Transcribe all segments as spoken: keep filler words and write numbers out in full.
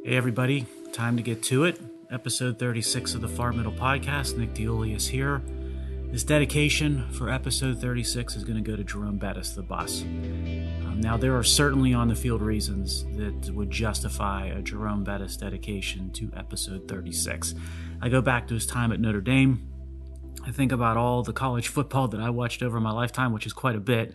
Hey everybody, time to get to it. Episode thirty-six of the Far Middle Podcast. Nick DeIuliis here. This dedication for episode thirty-six is going to go to Jerome Bettis, the bus. Um, now, there are certainly on-the-field reasons that would justify a Jerome Bettis dedication to episode thirty-six. I go back to his time at Notre Dame. I think about all the college football that I watched over my lifetime, which is quite a bit.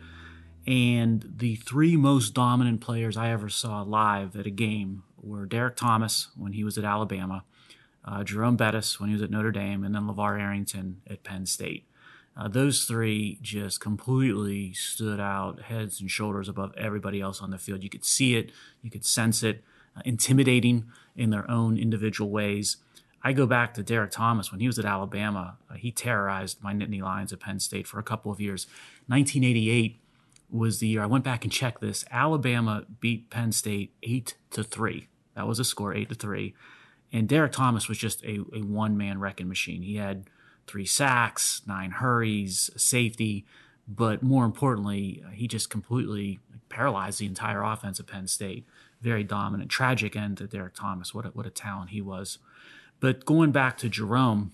And the three most dominant players I ever saw live at a game were Derek Thomas when he was at Alabama, uh, Jerome Bettis when he was at Notre Dame, and then LeVar Arrington at Penn State. Uh, those three just completely stood out heads and shoulders above everybody else on the field. You could see it, you could sense it, uh, intimidating in their own individual ways. I go back to Derek Thomas when he was at Alabama. Uh, he terrorized my Nittany Lions at Penn State for a couple of years. nineteen eighty-eight was the year, I went back and checked this, Alabama beat Penn State eight to three. That was a score, eight to three. And Derek Thomas was just a, a one-man wrecking machine. He had three sacks, nine hurries, a safety, but more importantly, he just completely paralyzed the entire offense of Penn State. Very dominant, tragic end to Derek Thomas. What a, what a talent he was. But going back to Jerome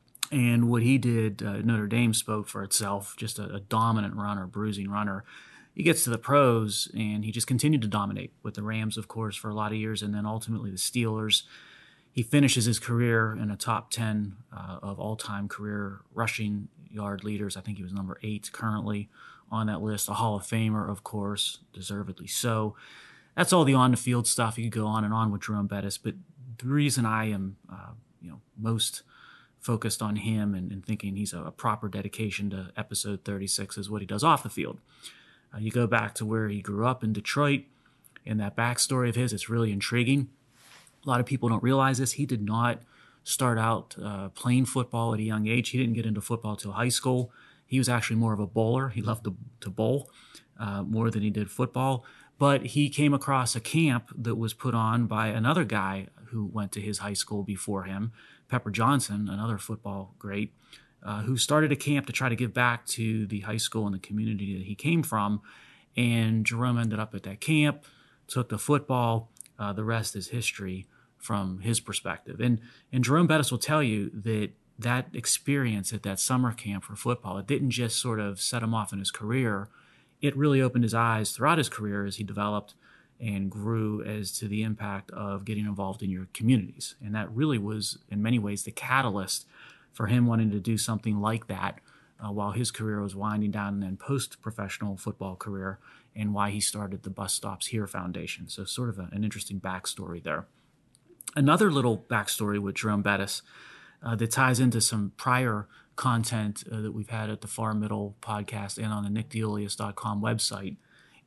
and what he did, uh, Notre Dame spoke for itself, just a, a dominant runner, bruising runner. He gets to the pros, and he just continued to dominate with the Rams, of course, for a lot of years, and then ultimately the Steelers. He finishes his career in a top ten uh, of all-time career rushing yard leaders. I think he was number eight currently on that list. A Hall of Famer, of course, deservedly so. That's all the on-the-field stuff. You could go on and on with Jerome Bettis, but the reason I am uh, you know, most focused on him and, and thinking he's a, a proper dedication to episode thirty-six is what he does off the field. Uh, you go back to where he grew up in Detroit, and that backstory of his, it's really intriguing. A lot of people don't realize this. He did not start out uh, playing football at a young age. He didn't get into football till high school. He was actually more of a bowler. He loved to, to bowl uh, more than he did football. But he came across a camp that was put on by another guy who went to his high school before him, Pepper Johnson, another football great, uh, who started a camp to try to give back to the high school and the community that he came from. And Jerome ended up at that camp, took the football. Uh, the rest is history from his perspective. And, and Jerome Bettis will tell you that that experience at that summer camp for football, it didn't just sort of set him off in his career. It really opened his eyes throughout his career as he developed and grew as to the impact of getting involved in your communities. And that really was, in many ways, the catalyst for him wanting to do something like that uh, while his career was winding down and then post-professional football career, and why he started the Bus Stops Here Foundation. So sort of a, an interesting backstory there. Another little backstory with Jerome Bettis uh, that ties into some prior content uh, that we've had at the Far Middle Podcast and on the nick deulius dot com website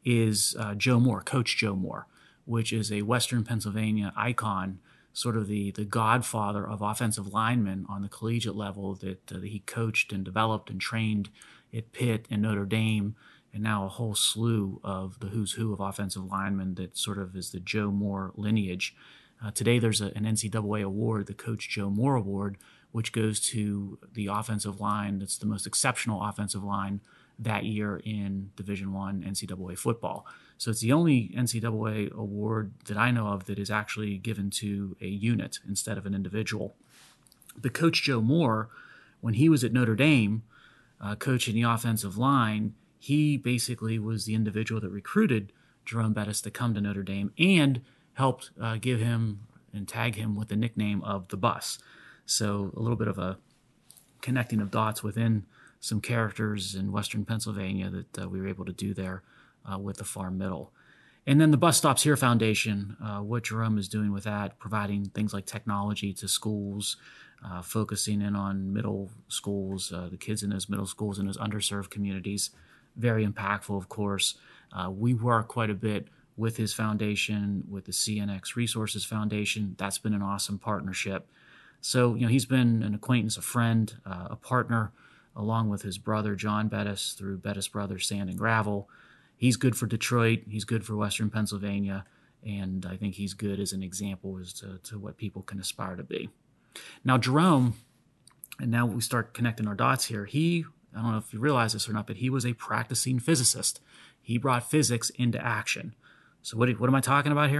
is uh, Joe Moore, Coach Joe Moore, which is a Western Pennsylvania icon, sort of the, the godfather of offensive linemen on the collegiate level that, uh, that he coached and developed and trained at Pitt and Notre Dame, and now a whole slew of the who's who of offensive linemen that sort of is the Joe Moore lineage. Uh, today there's a, an N C double A award, the Coach Joe Moore Award, which goes to the offensive line that's the most exceptional offensive line that year in Division I N C double A football. So it's the only N C double A award that I know of that is actually given to a unit instead of an individual. But Coach Joe Moore, when he was at Notre Dame, uh, coaching the offensive line, he basically was the individual that recruited Jerome Bettis to come to Notre Dame and helped uh, give him and tag him with the nickname of the Bus. So a little bit of a connecting of dots within some characters in Western Pennsylvania that uh, we were able to do there uh, with the Far Middle. And then the Bus Stops Here Foundation, uh, what Jerome is doing with that, providing things like technology to schools, uh, focusing in on middle schools, uh, the kids in those middle schools and those underserved communities. Very impactful, of course. Uh, we work quite a bit with his foundation, with the C N X Resources Foundation. That's been an awesome partnership. So, you know, he's been an acquaintance, a friend, uh, a partner, along with his brother, John Bettis, through Bettis Brothers Sand and Gravel. He's good for Detroit. He's good for Western Pennsylvania. And I think he's good as an example as to, to what people can aspire to be. Now, Jerome, and now we start connecting our dots here, he, I don't know if you realize this or not, but he was a practicing physicist. He brought physics into action. So what, what am I talking about here?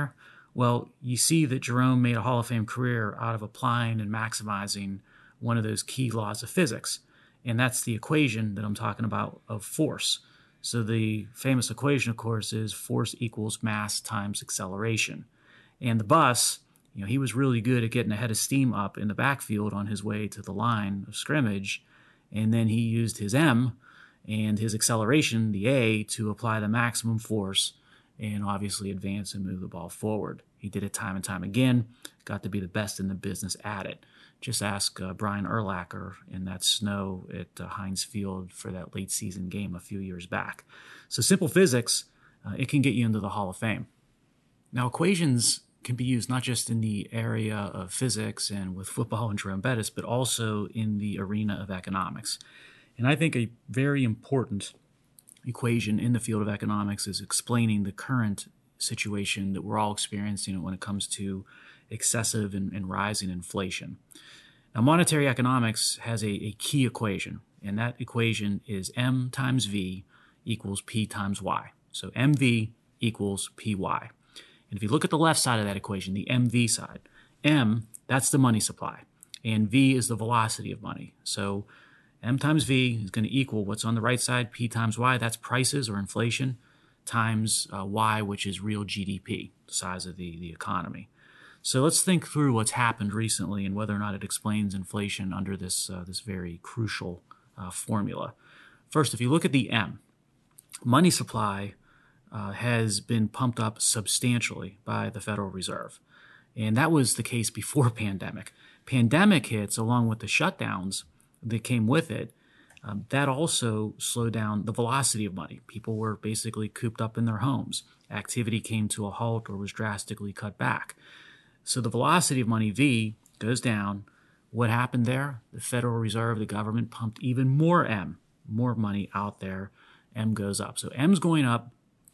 Well, you see that Jerome made a Hall of Fame career out of applying and maximizing one of those key laws of physics, and that's the equation that I'm talking about of force. So the famous equation, of course, is force equals mass times acceleration. And the bus, you know, he was really good at getting a head of steam up in the backfield on his way to the line of scrimmage, and then he used his M and his acceleration, the A, to apply the maximum force and obviously advance and move the ball forward. He did it time and time again, got to be the best in the business at it. Just ask uh, Brian Urlacher in that snow at uh, Heinz Field for that late season game a few years back. So simple physics, uh, it can get you into the Hall of Fame. Now, equations can be used not just in the area of physics and with football and Jerome Bettis, but also in the arena of economics. And I think a very important equation in the field of economics is explaining the current situation that we're all experiencing when it comes to excessive and, and rising inflation. Now, monetary economics has a, a key equation, and that equation is M times V equals P times Y. So M V equals P Y. And if you look at the left side of that equation, the M V side, M, that's the money supply, and V is the velocity of money. So M times V is going to equal what's on the right side, P times Y, that's prices or inflation, times uh, Y, which is real G D P, the size of the, the economy. So let's think through what's happened recently and whether or not it explains inflation under this, uh, this very crucial uh, formula. First, if you look at the M, money supply uh, has been pumped up substantially by the Federal Reserve. And that was the case before pandemic. Pandemic hits along with the shutdowns that came with it. Um, that also slowed down the velocity of money. People were basically cooped up in their homes. Activity came to a halt or was drastically cut back. So the velocity of money, V, goes down. What happened there? The Federal Reserve, the government, pumped even more M, more money out there. M goes up. So M's going up,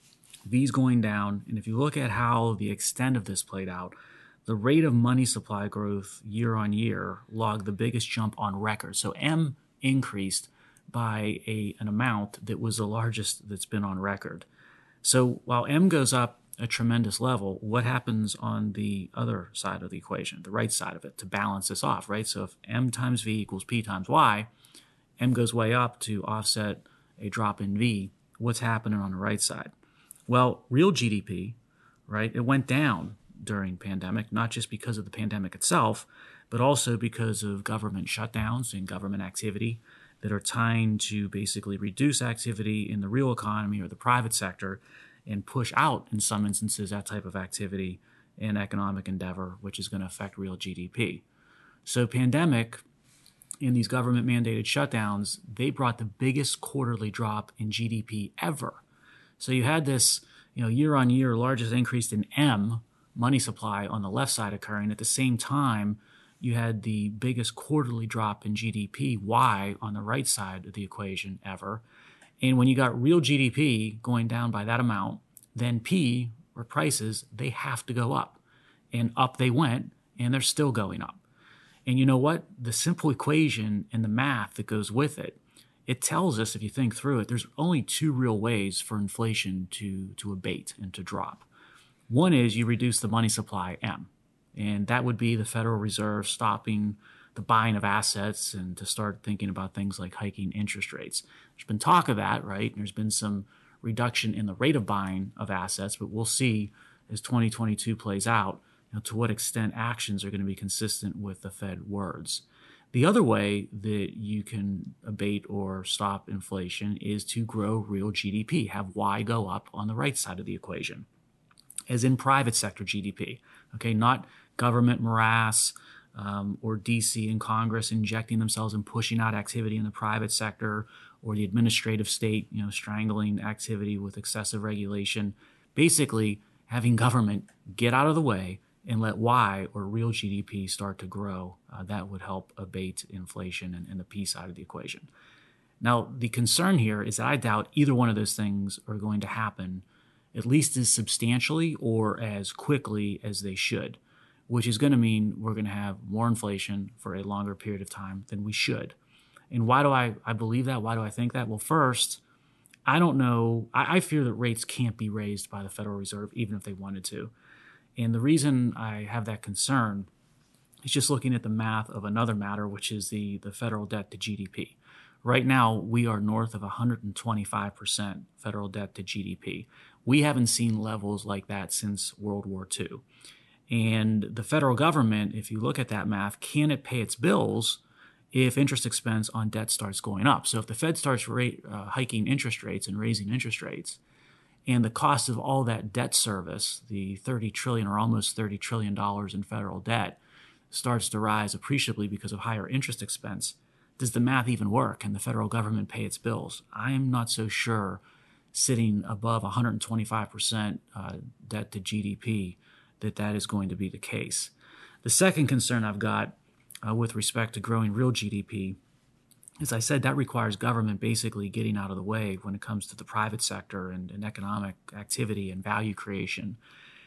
V's going down. And if you look at how the extent of this played out, the rate of money supply growth year on year logged the biggest jump on record. So M increased by a, an amount that was the largest that's been on record. So while M goes up a tremendous level, what happens on the other side of the equation, the right side of it, to balance this off, right? So if M times V equals P times Y, M goes way up to offset a drop in V, what's happening on the right side? Well, real G D P, right, it went down during pandemic, not just because of the pandemic itself, but also because of government shutdowns and government activity that are trying to basically reduce activity in the real economy or the private sector and push out, in some instances, that type of activity and economic endeavor, which is going to affect real G D P. So pandemic and these government mandated shutdowns, they brought the biggest quarterly drop in G D P ever. So you had this, you know, year on year largest increase in M, money supply, on the left side occurring. At the same time, you had the biggest quarterly drop in G D P, Y, on the right side of the equation ever. And when you got real G D P going down by that amount, then P, or prices, they have to go up. And up they went, and they're still going up. And you know what? The simple equation and the math that goes with it, it tells us, if you think through it, there's only two real ways for inflation to, to abate and to drop. One is you reduce the money supply, M, and that would be the Federal Reserve stopping the buying of assets and to start thinking about things like hiking interest rates. There's been talk of that, right? And there's been some reduction in the rate of buying of assets, but we'll see as twenty twenty-two plays out, you know, to what extent actions are going to be consistent with the Fed words. The other way that you can abate or stop inflation is to grow real G D P, have Y go up on the right side of the equation, as in private sector G D P, okay, not government morass um, or D C and Congress injecting themselves and pushing out activity in the private sector, or the administrative state, you know, strangling activity with excessive regulation. Basically, having government get out of the way and let Y, or real G D P, start to grow. Uh, that would help abate inflation and, and the P side of the equation. Now, the concern here is that I doubt either one of those things are going to happen at least as substantially or as quickly as they should, which is going to mean we're going to have more inflation for a longer period of time than we should. And why do I, I believe that? Why do I think that? Well, first, I don't know. I, I fear that rates can't be raised by the Federal Reserve, even if they wanted to. And the reason I have that concern is just looking at the math of another matter, which is the, the federal debt to G D P. Right now, we are north of one hundred twenty-five percent federal debt to G D P. We haven't seen levels like that since World War Two. And the federal government, if you look at that math, can it pay its bills if interest expense on debt starts going up? So if the Fed starts rate, uh, hiking interest rates and raising interest rates, and the cost of all that debt service, the thirty trillion dollars or almost thirty trillion dollars in federal debt, starts to rise appreciably because of higher interest expense, does the math even work? Can the federal government pay its bills? I'm not so sure sitting above one hundred twenty-five percent uh, debt to G D P that that is going to be the case. The second concern I've got uh, with respect to growing real G D P, as I said, that requires government basically getting out of the way when it comes to the private sector and, and economic activity and value creation.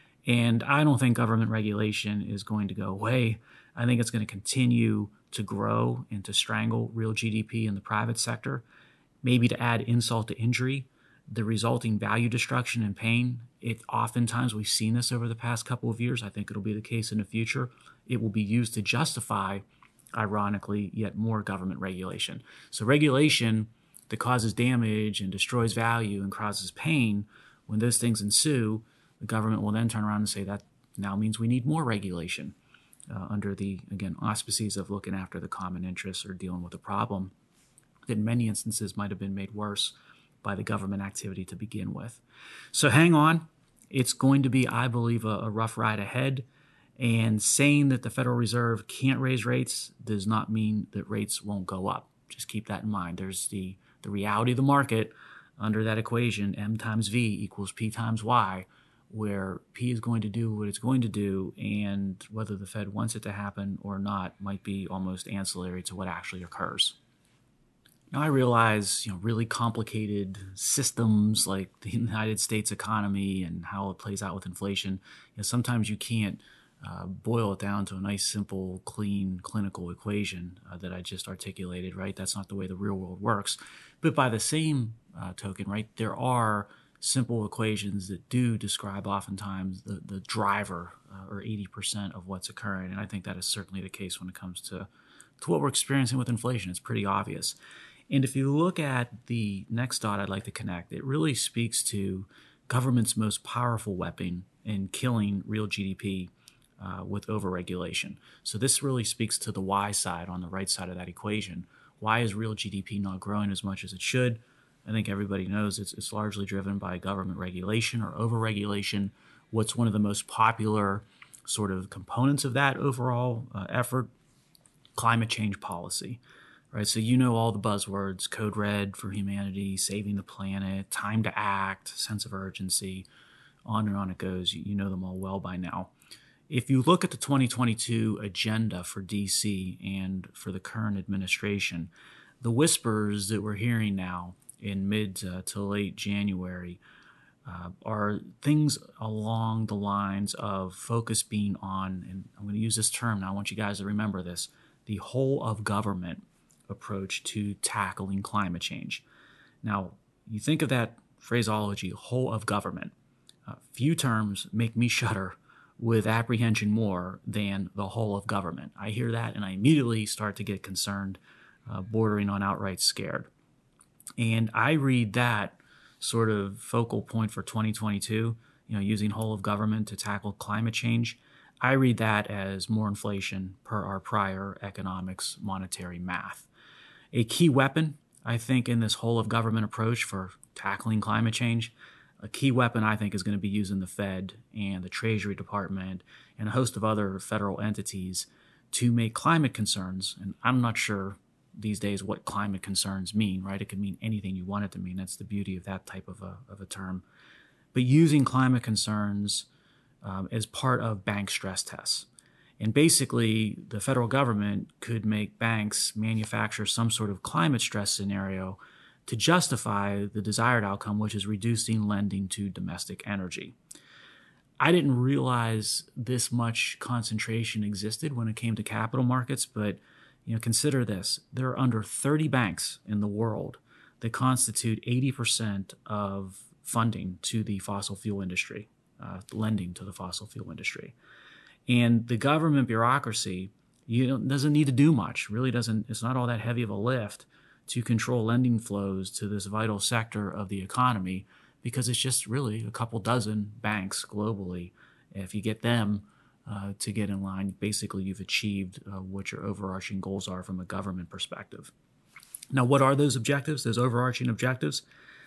And I don't think government regulation is going to go away. I think it's going to continue to grow and to strangle real G D P in the private sector. Maybe to add insult to injury, the resulting value destruction and pain, it oftentimes, we've seen this over the past couple of years, I think it'll be the case in the future, it will be used to justify, ironically, yet more government regulation. So regulation that causes damage and destroys value and causes pain, when those things ensue, the government will then turn around and say that now means we need more regulation uh, under the, again, auspices of looking after the common interests or dealing with a problem that in many instances might have been made worse by the government activity to begin with. So hang on. It's going to be, I believe, a, a rough ride ahead. And saying that the Federal Reserve can't raise rates does not mean that rates won't go up. Just keep that in mind. There's the, the reality of the market under that equation, M times V equals P times Y, where P is going to do what it's going to do, and whether the Fed wants it to happen or not might be almost ancillary to what actually occurs. Now, I realize, you know, really complicated systems like the United States economy and how it plays out with inflation, you know, sometimes you can't uh, boil it down to a nice, simple, clean, clinical equation uh, that I just articulated, right? That's not the way the real world works. But by the same uh, token, right, there are simple equations that do describe oftentimes the, the driver uh, or eighty percent of what's occurring. And I think that is certainly the case when it comes to, to what we're experiencing with inflation. It's pretty obvious. And if you look at the next dot I'd like to connect, it really speaks to government's most powerful weapon in killing real G D P uh, with overregulation. So this really speaks to the Y side on the right side of that equation. Why is real G D P not growing as much as it should? I think everybody knows it's, it's largely driven by government regulation or overregulation. What's one of the most popular sort of components of that overall uh, effort? Climate change policy. Right, so you know all the buzzwords: Code Red for humanity, saving the planet, time to act, sense of urgency, on and on it goes. You know them all well by now. If you look at the twenty twenty-two agenda for D C and for the current administration, the whispers that we're hearing now in mid uh, to late January uh, are things along the lines of focus being on, and I'm going to use this term now, I want you guys to remember this, the whole of government approach to tackling climate change. Now, you think of that phraseology, whole of government. Uh, few terms make me shudder with apprehension more than the whole of government. I hear that and I immediately start to get concerned, uh, bordering on outright scared. And I read that sort of focal point for twenty twenty-two, you know, using whole of government to tackle climate change. I read that as more inflation per our prior economics monetary math. A key weapon, I think, in this whole of government approach for tackling climate change, a key weapon I think is going to be using the Fed and the Treasury Department and a host of other federal entities to make climate concerns, and I'm not sure these days what climate concerns mean, right? It could mean anything you want it to mean. That's the beauty of that type of a, of a term. But using climate concerns um, as part of bank stress tests. And basically, the federal government could make banks manufacture some sort of climate stress scenario to justify the desired outcome, which is reducing lending to domestic energy. I didn't realize this much concentration existed when it came to capital markets, but you know, consider this. There are under thirty banks in the world that constitute eighty percent of funding to the fossil fuel industry. uh, lending to the fossil fuel industry. And the government bureaucracy, you know, doesn't need to do much. Really doesn't. It's not all that heavy of a lift to control lending flows to this vital sector of the economy, because it's just really a couple dozen banks globally. If you get them uh, to get in line, basically you've achieved uh, what your overarching goals are from a government perspective. Now, what are those objectives, those overarching objectives?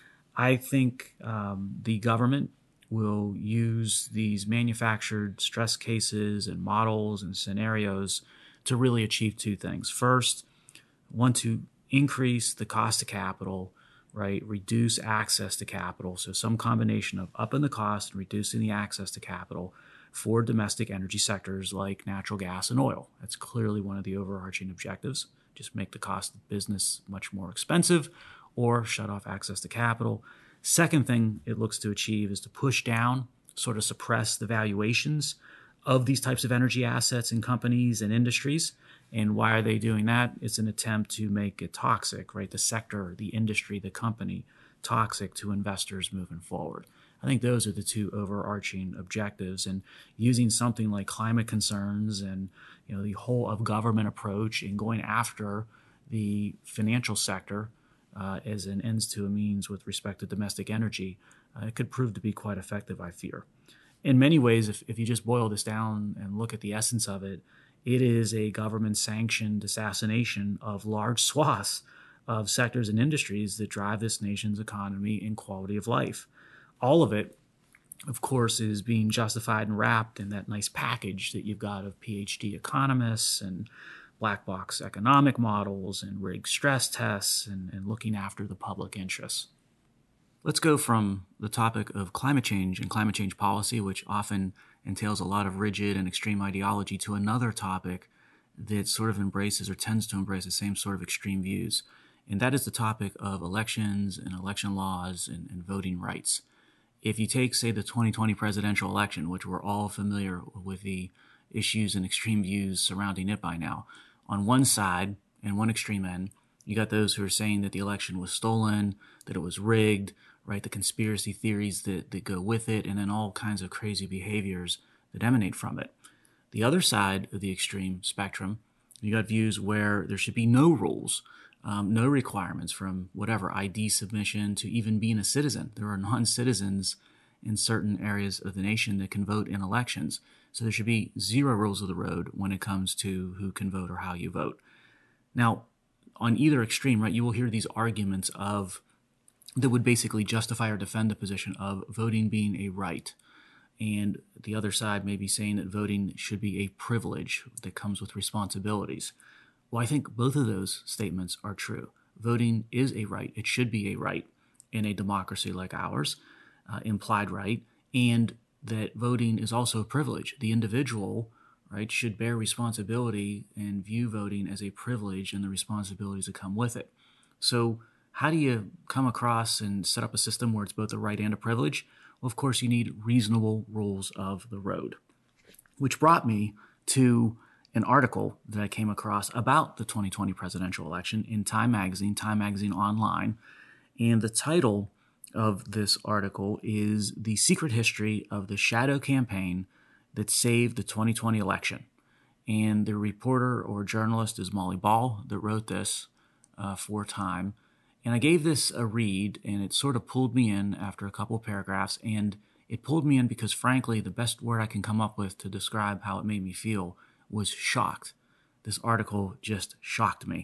I think um, the government will use these manufactured stress cases and models and scenarios to really achieve two things. First, want to increase the cost of capital, right? Reduce access to capital. So some combination of upping the cost and reducing the access to capital for domestic energy sectors like natural gas and oil. That's clearly one of the overarching objectives. Just make the cost of business much more expensive or shut off access to capital. Second thing it looks to achieve is to push down, sort of suppress the valuations of these types of energy assets in companies and industries. And why are they doing that? It's an attempt to make it toxic, right? The sector, the industry, the company, toxic to investors moving forward. I think those are the two overarching objectives. And using something like climate concerns and, you know, the whole of government approach and going after the financial sector uh, as an ends to a means with respect to domestic energy, uh, it could prove to be quite effective, I fear. In many ways, if, if you just boil this down and look at the essence of it, it is a government-sanctioned assassination of large swaths of sectors and industries that drive this nation's economy and quality of life. All of it, of course, is being justified and wrapped in that nice package that you've got of P H D economists and black box economic models and rigged stress tests and, and looking after the public interests. Let's go from the topic of climate change and climate change policy, which often entails a lot of rigid and extreme ideology, to another topic that sort of embraces or tends to embrace the same sort of extreme views. And that is the topic of elections and election laws and, and voting rights. If you take, say, the twenty twenty presidential election, which we're all familiar with the issues and extreme views surrounding it by now, on one side and one extreme end, you got those who are saying that the election was stolen, that it was rigged, right? The conspiracy theories that, that go with it, and then all kinds of crazy behaviors that emanate from it. The other side of the extreme spectrum, you got views where there should be no rules, um, no requirements from whatever I D submission to even being a citizen. There are non-citizens in certain areas of the nation that can vote in elections. So there should be zero rules of the road when it comes to who can vote or how you vote. Now, on either extreme, right, you will hear these arguments of that would basically justify or defend the position of voting being a right. And the other side may be saying that voting should be a privilege that comes with responsibilities. Well, I think both of those statements are true. Voting is a right. It should be a right in a democracy like ours, uh, implied right, and that voting is also a privilege. The individual, right, should bear responsibility and view voting as a privilege and the responsibilities that come with it. So how do you come across and set up a system where it's both a right and a privilege? Well, of course, you need reasonable rules of the road, which brought me to an article that I came across about the twenty twenty presidential election in Time Magazine, Time Magazine Online. And the title of this article is The Secret History of the Shadow Campaign That Saved the twenty twenty Election. And the reporter or journalist is Molly Ball that wrote this uh, for Time. And I gave this a read, and it sort of pulled me in after a couple of paragraphs. And it pulled me in because, frankly, the best word I can come up with to describe how it made me feel was shocked. This article just shocked me.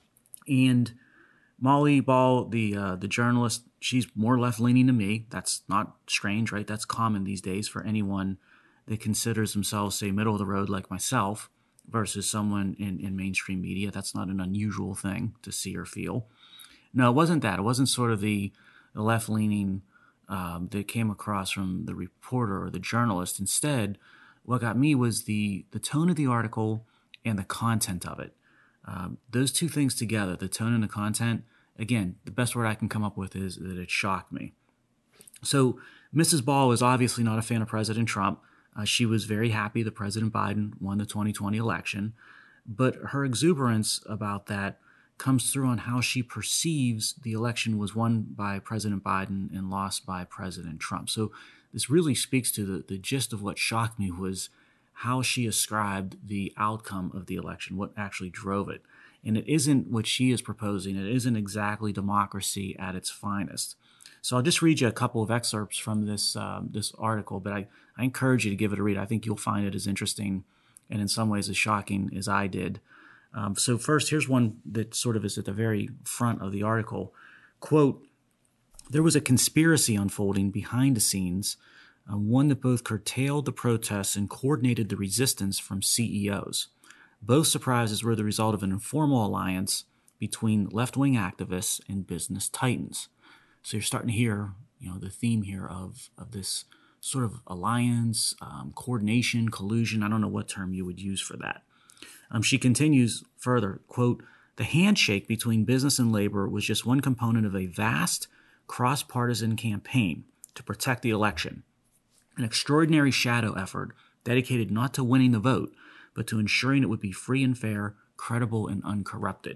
And Molly Ball, the uh, the journalist, she's more left-leaning than me. That's not strange, right? That's common these days for anyone that considers themselves, say, middle of the road like myself versus someone in, in mainstream media. That's not an unusual thing to see or feel. No, it wasn't that. It wasn't sort of the, the left-leaning um, that came across from the reporter or the journalist. Instead, what got me was the, the tone of the article and the content of it. Um, those two things together, the tone and the content, again, the best word I can come up with is that it shocked me. So Missus Ball is obviously not a fan of President Trump. Uh, she was very happy that President Biden won the twenty twenty election, but her exuberance about that comes through on how she perceives the election was won by President Biden and lost by President Trump. So this really speaks to the, the gist of what shocked me was how she ascribed the outcome of the election, what actually drove it. And it isn't what she is proposing. It isn't exactly democracy at its finest. So I'll just read you a couple of excerpts from this um, this article, but I, I encourage you to give it a read. I think you'll find it as interesting and in some ways as shocking as I did. Um, so first, here's one that sort of is at the very front of the article. Quote, "There was a conspiracy unfolding behind the scenes, uh, one that both curtailed the protests and coordinated the resistance from C E Os. Both surprises were the result of an informal alliance between left-wing activists and business titans." So you're starting to hear, you know, the theme here of, of this sort of alliance, um, coordination, collusion. I don't know what term you would use for that. Um, she continues further, quote, "The handshake between business and labor was just one component of a vast cross-partisan campaign to protect the election, an extraordinary shadow effort dedicated not to winning the vote, but to ensuring it would be free and fair, credible and uncorrupted."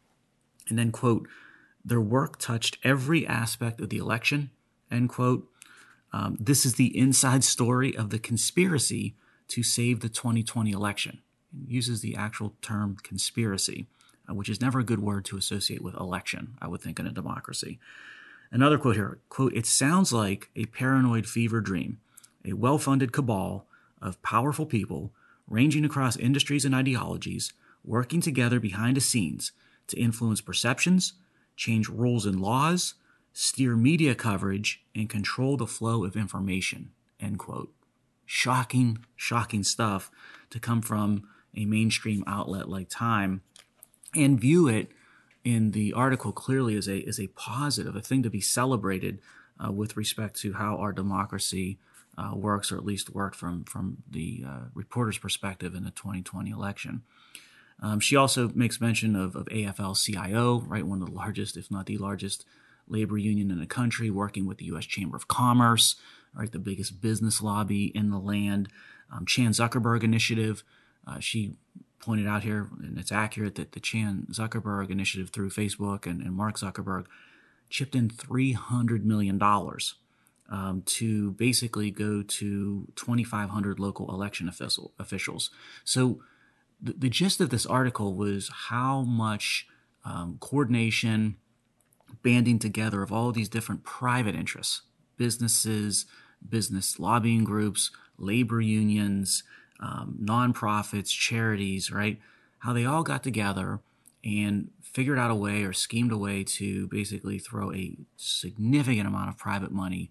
And then, quote, "Their work touched every aspect of the election," end quote. Um, this is the inside story of the conspiracy to save the twenty twenty election. It uses the actual term conspiracy, uh, which is never a good word to associate with election, I would think, in a democracy. Another quote here, quote, "It sounds like a paranoid fever dream, a well-funded cabal of powerful people ranging across industries and ideologies, working together behind the scenes to influence perceptions, change rules and laws, steer media coverage, and control the flow of information," end quote. Shocking, shocking stuff to come from a mainstream outlet like Time, and view it in the article clearly as a as a positive, a thing to be celebrated uh, with respect to how our democracy uh, works, or at least worked from, from the uh, reporter's perspective in the twenty twenty election. Um, she also makes mention of, of A F L C I O, right, one of the largest, if not the largest, labor union in the country, working with the U S Chamber of Commerce, right, the biggest business lobby in the land. Um, Chan Zuckerberg Initiative, uh, she pointed out here, and it's accurate, that the Chan Zuckerberg Initiative through Facebook and, and Mark Zuckerberg chipped in three hundred million dollars um, to basically go to twenty-five hundred local election official, officials. So the, the gist of this article was how much um, coordination, banding together of all of these different private interests, businesses, business lobbying groups, labor unions, um, nonprofits, charities, right? How they all got together and figured out a way or schemed a way to basically throw a significant amount of private money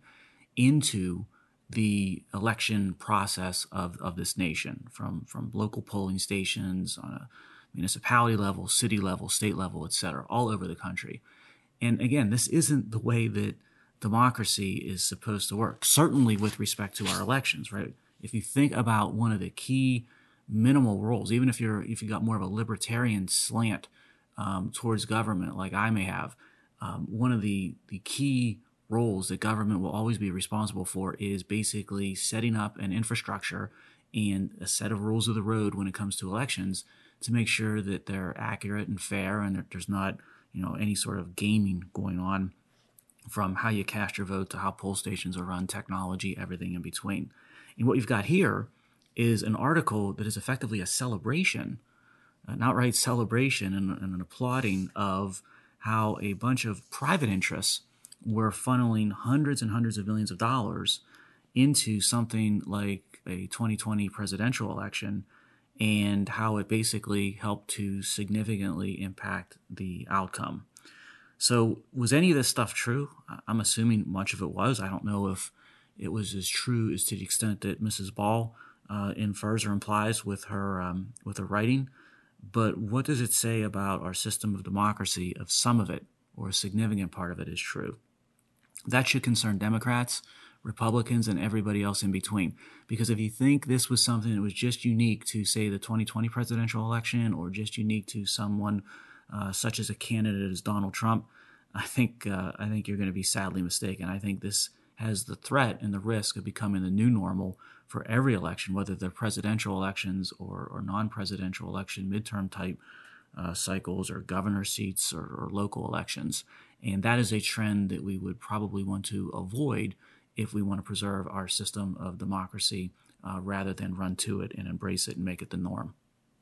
into the election process of, of this nation, from, from local polling stations on a municipality level, city level, state level, et cetera, all over the country. And again, this isn't the way that democracy is supposed to work, certainly with respect to our elections, right? If you think about one of the key minimal roles, even if you're if you got more of a libertarian slant um, towards government, like I may have, um, one of the, the key roles that government will always be responsible for is basically setting up an infrastructure and a set of rules of the road when it comes to elections to make sure that they're accurate and fair, and that there's not, you know, any sort of gaming going on, from how you cast your vote to how poll stations are run, technology, everything in between. And what you've got here is an article that is effectively a celebration, an outright celebration and, and an applauding of how a bunch of private interests were funneling hundreds and hundreds of millions of dollars into something like a twenty twenty presidential election, and how it basically helped to significantly impact the outcome. So was any of this stuff true? I'm assuming much of it was. I don't know if it was as true as to the extent that Missus Ball uh, infers or implies with her um, with her writing. But what does it say about our system of democracy if some of it, or a significant part of it, is true? That should concern Democrats, Republicans, and everybody else in between. Because if you think this was something that was just unique to, say, the twenty twenty presidential election, or just unique to someone uh, such as a candidate as Donald Trump, I think uh, I think you're going to be sadly mistaken. I think this has the threat and the risk of becoming the new normal for every election, whether they're presidential elections or, or non-presidential election, midterm type uh, cycles, or governor seats, or, or local elections. And that is a trend that we would probably want to avoid if we want to preserve our system of democracy uh, rather than run to it and embrace it and make it the norm.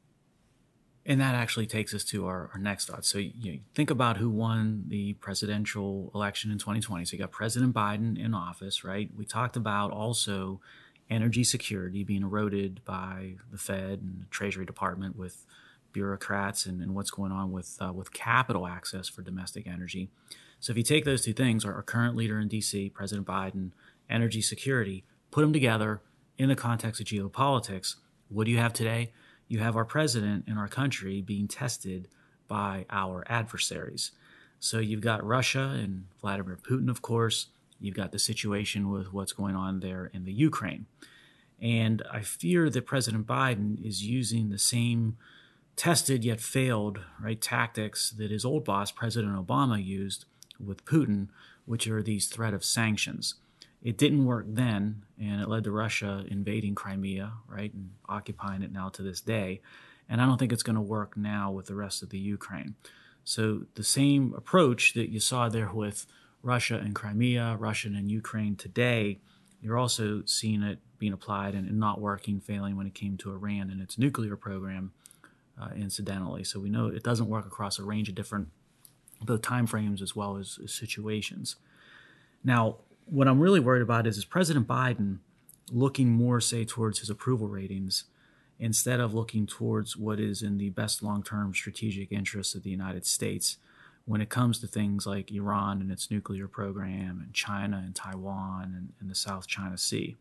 And that actually takes us to our, our next thought. So you know, think about who won the presidential election in twenty twenty. So you got President Biden in office, right? We talked about also energy security being eroded by the Fed and the Treasury Department with bureaucrats and, and what's going on with uh, with capital access for domestic energy. So if you take those two things, our, our current leader in D C, President Biden, energy security, put them together in the context of geopolitics, what do you have today? You have our president in our country being tested by our adversaries. So you've got Russia and Vladimir Putin, of course. You've got the situation with what's going on there in the Ukraine. And I fear that President Biden is using the same tested yet failed right tactics that his old boss, President Obama, used with Putin, which are these threat of sanctions. It didn't work then, and it led to Russia invading Crimea, right, and occupying it now to this day. And I don't think it's going to work now with the rest of the Ukraine. So the same approach that you saw there with Russia and Crimea, Russia and Ukraine today, you're also seeing it being applied and, and not working, failing when it came to Iran and its nuclear program, uh, incidentally. So we know it doesn't work across a range of different both timeframes as well as, as situations. Now, what I'm really worried about is, is President Biden looking more, say, towards his approval ratings instead of looking towards what is in the best long-term strategic interests of the United States when it comes to things like Iran and its nuclear program and China and Taiwan and, and the South China Sea.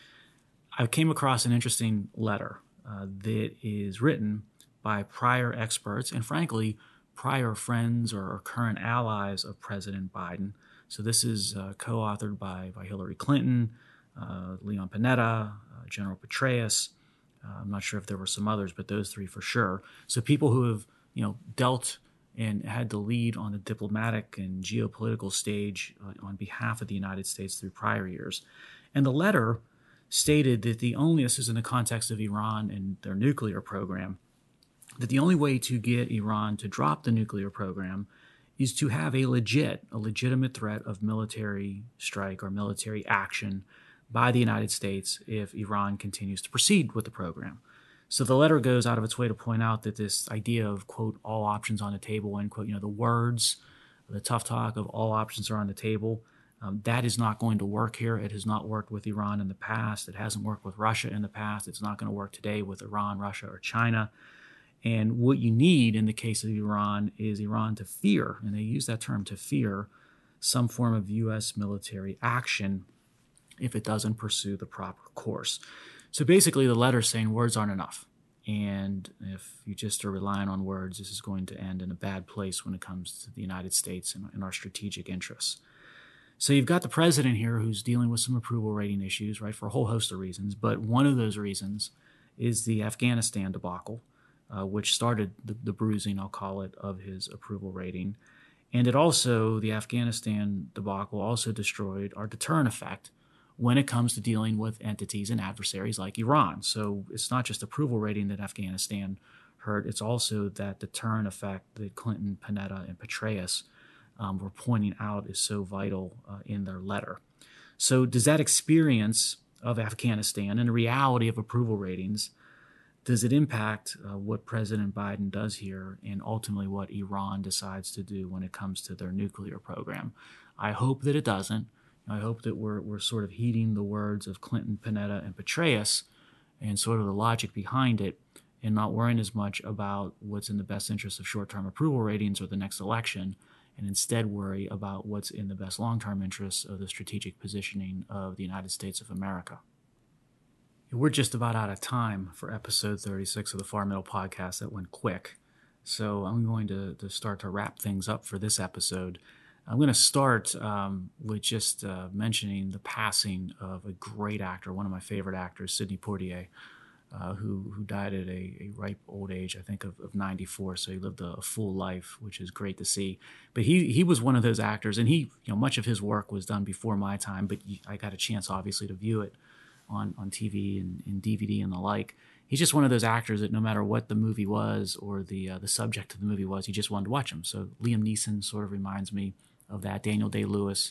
I came across an interesting letter uh, that is written by prior experts and, frankly, prior friends or, or current allies of President Biden. So this is uh, co-authored by, by Hillary Clinton, uh, Leon Panetta, uh, General Petraeus. Uh, I'm not sure if there were some others, but those three for sure. So people who have, you know, dealt and had to lead on the diplomatic and geopolitical stage uh, on behalf of the United States through prior years. And the letter stated that the only, this is in the context of Iran and their nuclear program, that the only way to get Iran to drop the nuclear program is to have a legit, a legitimate threat of military strike or military action by the United States if Iran continues to proceed with the program. So the letter goes out of its way to point out that this idea of, quote, all options on the table, end quote, you know, the words, the tough talk of all options are on the table, um, that is not going to work here. It has not worked with Iran in the past. It hasn't worked with Russia in the past. It's not going to work today with Iran, Russia, or China. And what you need in the case of Iran is Iran to fear, and they use that term, to fear, some form of U S military action if it doesn't pursue the proper course. So basically the letter's saying words aren't enough. And if you just are relying on words, this is going to end in a bad place when it comes to the United States and, and our strategic interests. So you've got the president here who's dealing with some approval rating issues, right, for a whole host of reasons. But one of those reasons is the Afghanistan debacle, Uh, which started the, the bruising, I'll call it, of his approval rating. And it also, the Afghanistan debacle also destroyed our deterrent effect when it comes to dealing with entities and adversaries like Iran. So it's not just approval rating that Afghanistan hurt, it's also that deterrent effect that Clinton, Panetta, and Petraeus um, were pointing out is so vital uh, in their letter. So does that experience of Afghanistan and the reality of approval ratings, does it impact uh, what President Biden does here and ultimately what Iran decides to do when it comes to their nuclear program? I hope that it doesn't. I hope that we're we're sort of heeding the words of Clinton, Panetta, and Petraeus and sort of the logic behind it and not worrying as much about what's in the best interest of short-term approval ratings or the next election, and instead worry about what's in the best long-term interests of the strategic positioning of the United States of America. We're just about out of time for episode thirty-six of the Far Middle Podcast. That went quick. So I'm going to, to start to wrap things up for this episode. I'm going to start um, with just uh, mentioning the passing of a great actor, one of my favorite actors, Sidney Poitier, uh, who who died at a, a ripe old age, I think, of, of ninety-four. So he lived a, a full life, which is great to see. But he he was one of those actors, and he, you know, much of his work was done before my time, but I got a chance, obviously, to view it on, on T V and, and D V D and the like. He's just one of those actors that no matter what the movie was or the uh, the subject of the movie was, you just wanted to watch him. So Liam Neeson sort of reminds me of that. Daniel Day-Lewis,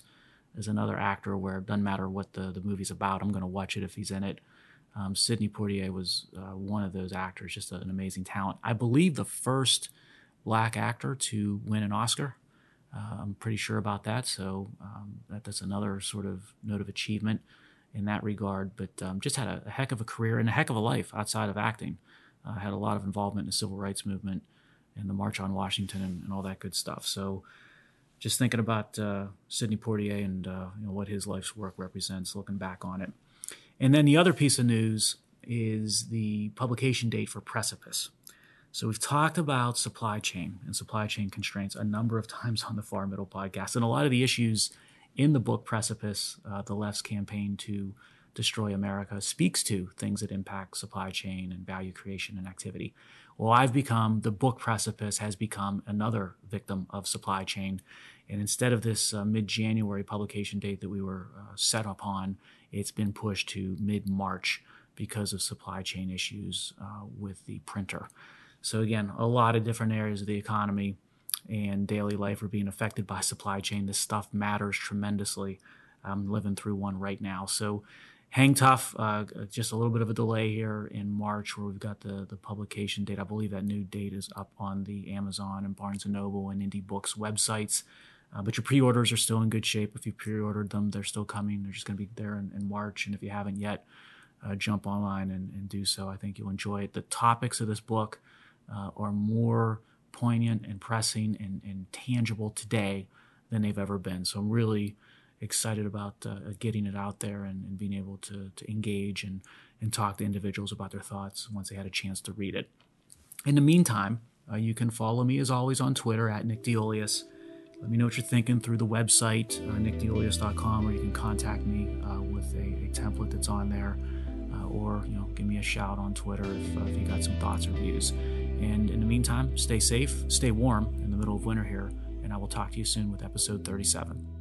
is another actor where it doesn't matter what the, the movie's about, I'm going to watch it if he's in it. Um, Sidney Poitier was uh, one of those actors, just an amazing talent. I believe the first black actor to win an Oscar. Uh, I'm pretty sure about that, so um, that, that's another sort of note of achievement in that regard. But um, just had a, a heck of a career and a heck of a life outside of acting. Uh, had a lot of involvement in the civil rights movement and the March on Washington and, and all that good stuff. So just thinking about uh, Sidney Poitier and uh, you know, what his life's work represents, looking back on it. And then the other piece of news is the publication date for Precipice. So we've talked about supply chain and supply chain constraints a number of times on the Far Middle podcast. And a lot of the issues in the book Precipice, uh, the left's campaign to destroy America, speaks to things that impact supply chain and value creation and activity. Well, I've become, the book Precipice has become another victim of supply chain. And instead of this uh, mid-January publication date that we were uh, set upon, it's been pushed to mid-March because of supply chain issues uh, with the printer. So again, a lot of different areas of the economy and daily life are being affected by supply chain. This stuff matters tremendously. I'm living through one right now. So hang tough. Uh, just a little bit of a delay here in March where we've got the, the publication date. I believe that new date is up on the Amazon and Barnes and Noble and Indie Books websites. Uh, but your pre-orders are still in good shape. If you pre-ordered them, they're still coming. They're just going to be there in, in March. And if you haven't yet, uh, jump online and, and do so. I think you'll enjoy it. The topics of this book uh, are more poignant and pressing and, and tangible today than they've ever been. So I'm really excited about uh, getting it out there and, and being able to, to engage and, and talk to individuals about their thoughts once they had a chance to read it. In the meantime, uh, you can follow me as always on Twitter at Nick DeIuliis. Let me know what you're thinking through the website, uh, nick deulius dot com, or you can contact me uh, with a, a template that's on there, uh, or you know, give me a shout on Twitter if, uh, if you got some thoughts or views. And in the meantime, stay safe, stay warm in the middle of winter here, and I will talk to you soon with episode thirty-seven.